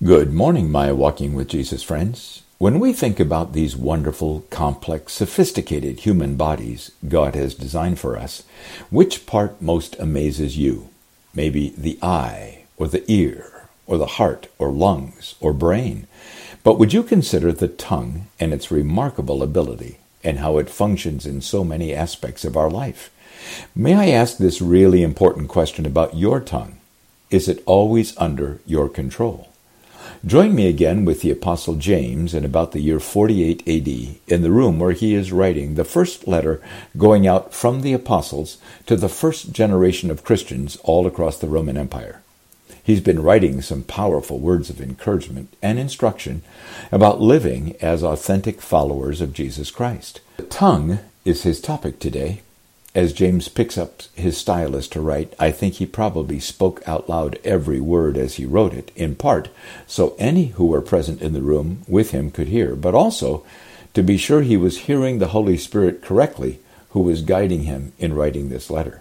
Good morning, my Walking with Jesus friends. When we think about these wonderful, complex, sophisticated human bodies God has designed for us, which part most amazes you? Maybe the eye, or the ear, or the heart, or lungs, or brain. But would you consider the tongue and its remarkable ability, and how it functions in so many aspects of our life? May I ask this really important question about your tongue? Is it always under your control? Join me again with the Apostle James in about the year 48 A.D. in the room where he is writing the first letter going out from the apostles to the first generation of Christians all across the Roman Empire. He's been writing some powerful words of encouragement and instruction about living as authentic followers of Jesus Christ. The tongue is his topic today. As James picks up his stylus to write, I think he probably spoke out loud every word as he wrote it, in part so any who were present in the room with him could hear, but also to be sure he was hearing the Holy Spirit correctly, who was guiding him in writing this letter.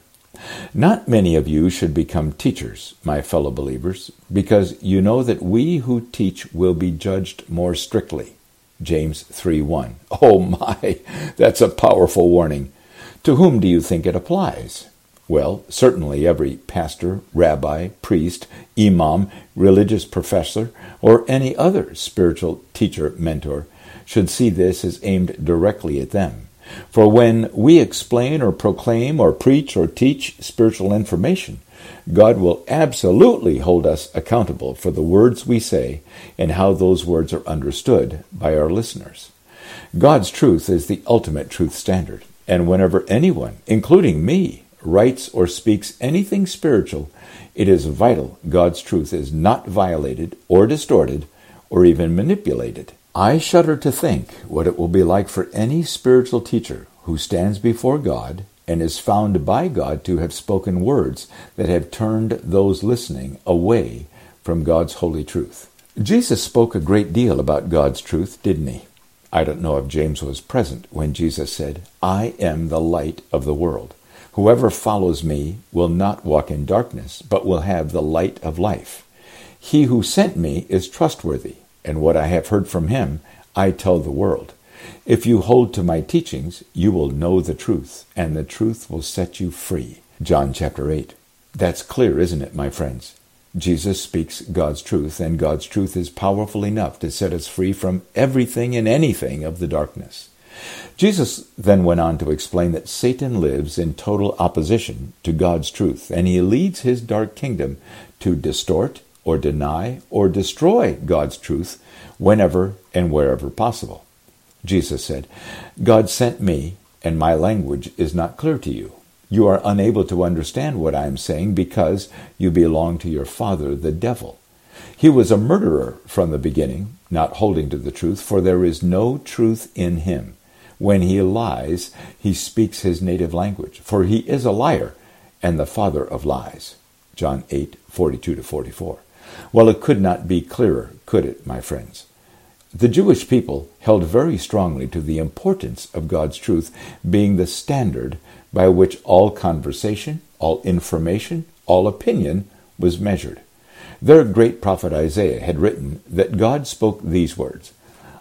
Not many of you should become teachers, my fellow believers, because you know that we who teach will be judged more strictly. James 3:1. Oh my, that's a powerful warning. To whom do you think it applies? Well, certainly every pastor, rabbi, priest, imam, religious professor, or any other spiritual teacher, mentor, should see this as aimed directly at them. For when we explain or proclaim or preach or teach spiritual information, God will absolutely hold us accountable for the words we say and how those words are understood by our listeners. God's truth is the ultimate truth standard. And whenever anyone, including me, writes or speaks anything spiritual, it is vital God's truth is not violated or distorted or even manipulated. I shudder to think what it will be like for any spiritual teacher who stands before God and is found by God to have spoken words that have turned those listening away from God's holy truth. Jesus spoke a great deal about God's truth, didn't he? I don't know if James was present when Jesus said, I am the light of the world. Whoever follows me will not walk in darkness, but will have the light of life. He who sent me is trustworthy, and what I have heard from him I tell the world. If you hold to my teachings, you will know the truth, and the truth will set you free. John chapter 8. That's clear, isn't it, my friends? Jesus speaks God's truth, and God's truth is powerful enough to set us free from everything and anything of the darkness. Jesus then went on to explain that Satan lives in total opposition to God's truth, and he leads his dark kingdom to distort or deny or destroy God's truth whenever and wherever possible. Jesus said, God sent me, and my language is not clear to you. You are unable to understand what I am saying because you belong to your father, the devil. He was a murderer from the beginning, not holding to the truth, for there is no truth in him. When he lies, he speaks his native language, for he is a liar and the father of lies. John 8:42-44. Well, it could not be clearer, could it, my friends? The Jewish people held very strongly to the importance of God's truth being the standard by which all conversation, all information, all opinion was measured. Their great prophet Isaiah had written that God spoke these words,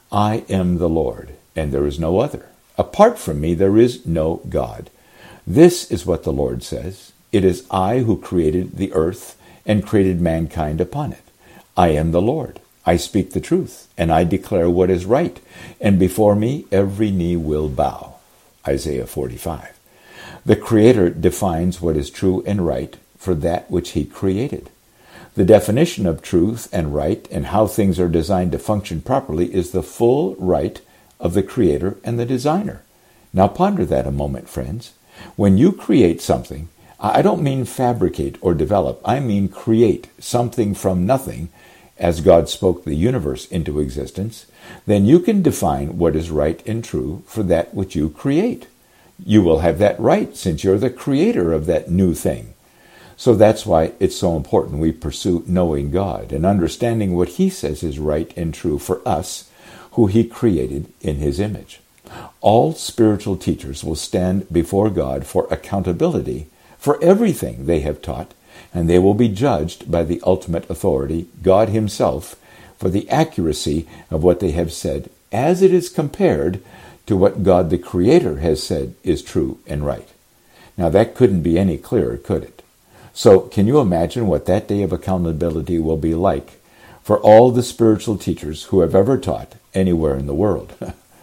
I am the Lord, and there is no other. Apart from me there is no God. This is what the Lord says. It is I who created the earth and created mankind upon it. I am the Lord. I speak the truth, and I declare what is right, and before me every knee will bow. Isaiah 45. The Creator defines what is true and right for that which he created. The definition of truth and right and how things are designed to function properly is the full right of the Creator and the designer. Now ponder that a moment, friends. When you create something, I don't mean fabricate or develop. I mean create something from nothing, as God spoke the universe into existence, then you can define what is right and true for that which you create. You will have that right since you're the creator of that new thing. So that's why it's so important we pursue knowing God and understanding what he says is right and true for us, who he created in his image. All spiritual teachers will stand before God for accountability for everything they have taught, and they will be judged by the ultimate authority, God himself, for the accuracy of what they have said as it is compared to what God the Creator has said is true and right. Now that couldn't be any clearer, could it? So can you imagine what that day of accountability will be like for all the spiritual teachers who have ever taught anywhere in the world?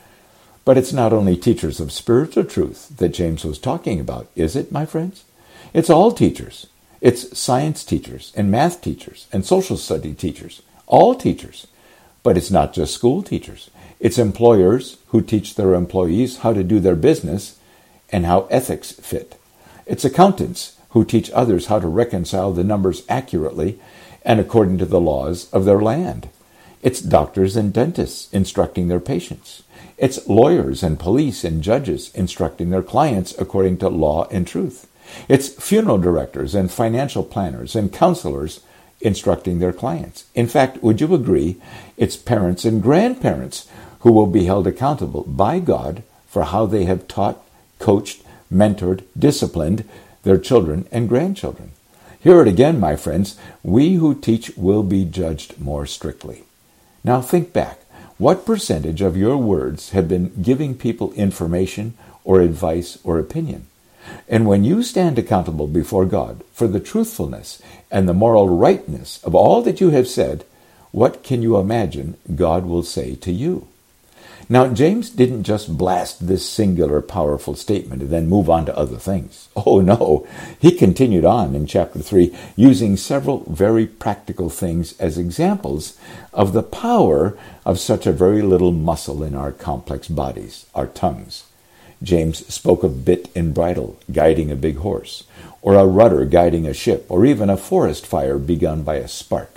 But it's not only teachers of spiritual truth that James was talking about, is it, my friends? It's all teachers. It's science teachers and math teachers and social study teachers, all teachers. But it's not just school teachers. It's employers who teach their employees how to do their business and how ethics fit. It's accountants who teach others how to reconcile the numbers accurately and according to the laws of their land. It's doctors and dentists instructing their patients. It's lawyers and police and judges instructing their clients according to law and truth. It's funeral directors and financial planners and counselors instructing their clients. In fact, would you agree, it's parents and grandparents who will be held accountable by God for how they have taught, coached, mentored, disciplined their children and grandchildren. Hear it again, my friends. We who teach will be judged more strictly. Now think back. What percentage of your words have been giving people information or advice or opinion? And when you stand accountable before God for the truthfulness and the moral rightness of all that you have said, what can you imagine God will say to you? Now, James didn't just blast this singular powerful statement and then move on to other things. Oh, no. He continued on in chapter 3, using several very practical things as examples of the power of such a very little muscle in our complex bodies, our tongues. James spoke of bit and bridle guiding a big horse, or a rudder guiding a ship, or even a forest fire begun by a spark.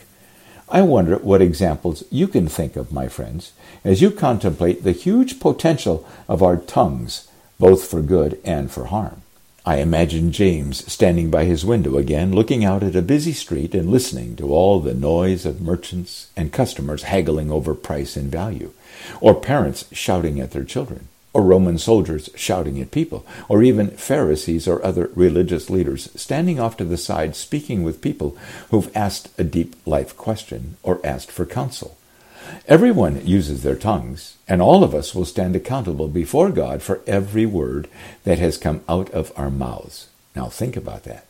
I wonder what examples you can think of, my friends, as you contemplate the huge potential of our tongues, both for good and for harm. I imagine James standing by his window again, looking out at a busy street and listening to all the noise of merchants and customers haggling over price and value, or parents shouting at their children, or Roman soldiers shouting at people, or even Pharisees or other religious leaders standing off to the side speaking with people who've asked a deep life question or asked for counsel. Everyone uses their tongues, and all of us will stand accountable before God for every word that has come out of our mouths. Now think about that.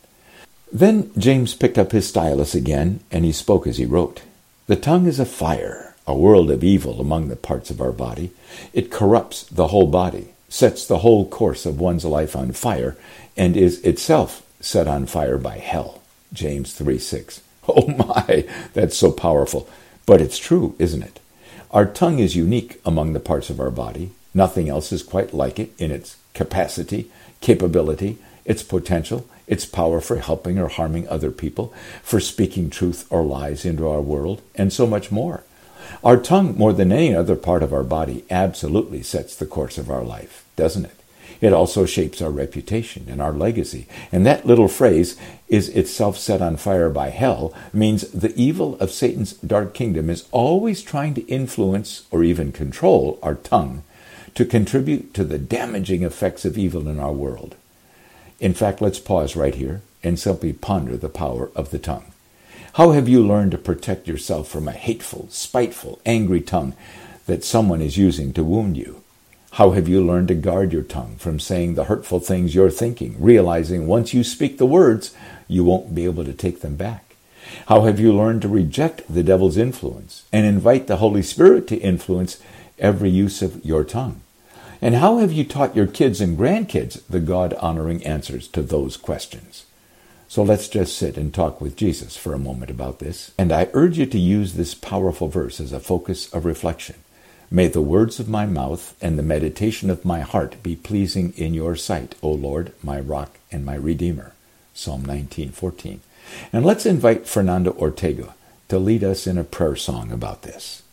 Then James picked up his stylus again, and he spoke as he wrote. The tongue is a fire, a world of evil among the parts of our body. It corrupts the whole body, sets the whole course of one's life on fire, and is itself set on fire by hell. James 3:6. Oh my, that's so powerful. But it's true, isn't it? Our tongue is unique among the parts of our body. Nothing else is quite like it in its capacity, capability, its potential, its power for helping or harming other people, for speaking truth or lies into our world, and so much more. Our tongue, more than any other part of our body, absolutely sets the course of our life, doesn't it? It also shapes our reputation and our legacy. And that little phrase, is itself set on fire by hell, means the evil of Satan's dark kingdom is always trying to influence or even control our tongue to contribute to the damaging effects of evil in our world. In fact, let's pause right here and simply ponder the power of the tongue. How have you learned to protect yourself from a hateful, spiteful, angry tongue that someone is using to wound you? How have you learned to guard your tongue from saying the hurtful things you're thinking, realizing once you speak the words, you won't be able to take them back? How have you learned to reject the devil's influence and invite the Holy Spirit to influence every use of your tongue? And how have you taught your kids and grandkids the God-honoring answers to those questions? So let's just sit and talk with Jesus for a moment about this. And I urge you to use this powerful verse as a focus of reflection. May the words of my mouth and the meditation of my heart be pleasing in your sight, O Lord, my rock and my redeemer. Psalm 19:14. And let's invite Fernando Ortega to lead us in a prayer song about this.